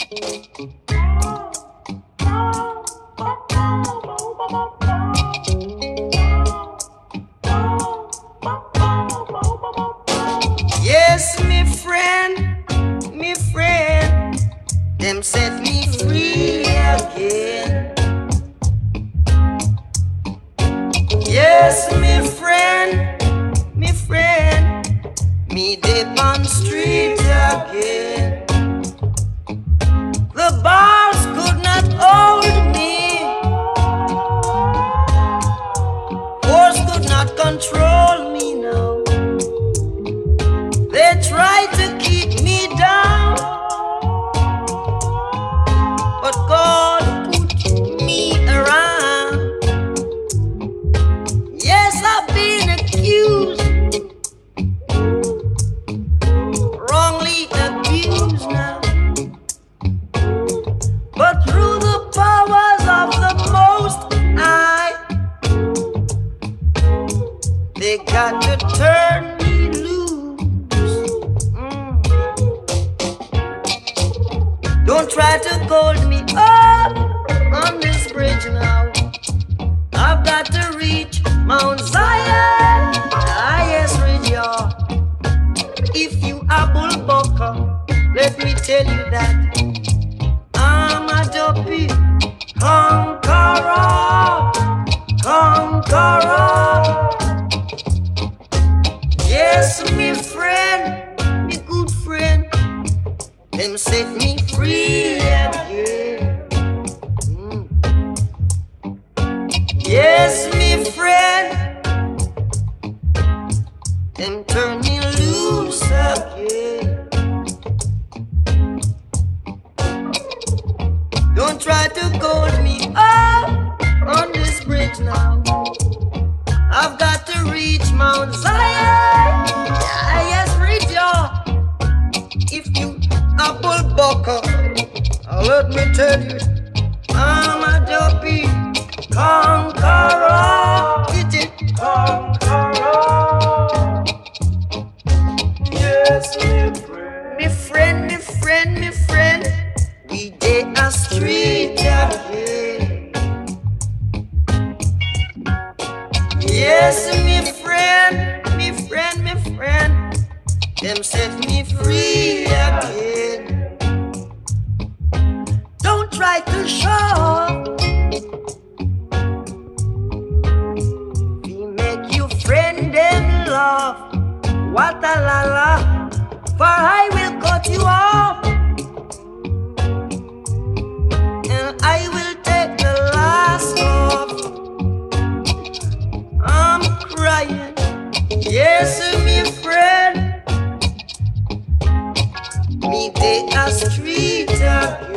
Yes, me friend, them set me free again. Yes, me friend, me dip on street again. The bars could not hold me, force could not control me now. They tried to keep me down, but God put me around. Yes, I've been accused, wrongly abused now, but through the powers of the Most High, they got to turn me loose. Don't try to hold me up on this bridge now. I've got to reach Mount Zion, highest ridge, y'all. If you are Bullbucker, let me tell you that I'm a dopey conqueror, conqueror. Yes, me friend, me good friend, them set me free again. Yes, me friend, them turn me loose again. Don't try to goad me up on this bridge now. I've got to reach Mount Zion, highest ridge, y'all. If you a Bullbucker, let me tell you, I'm a dopey conqueror. Get it? Conqueror. Yes, me friend, we dey a street again. Yes, me friend, them set me free again. Don't try to show we make you friend them love. What a la la, for I will cut you off, and I will take the last off. I'm crying, yes, me friend, me dey a street again.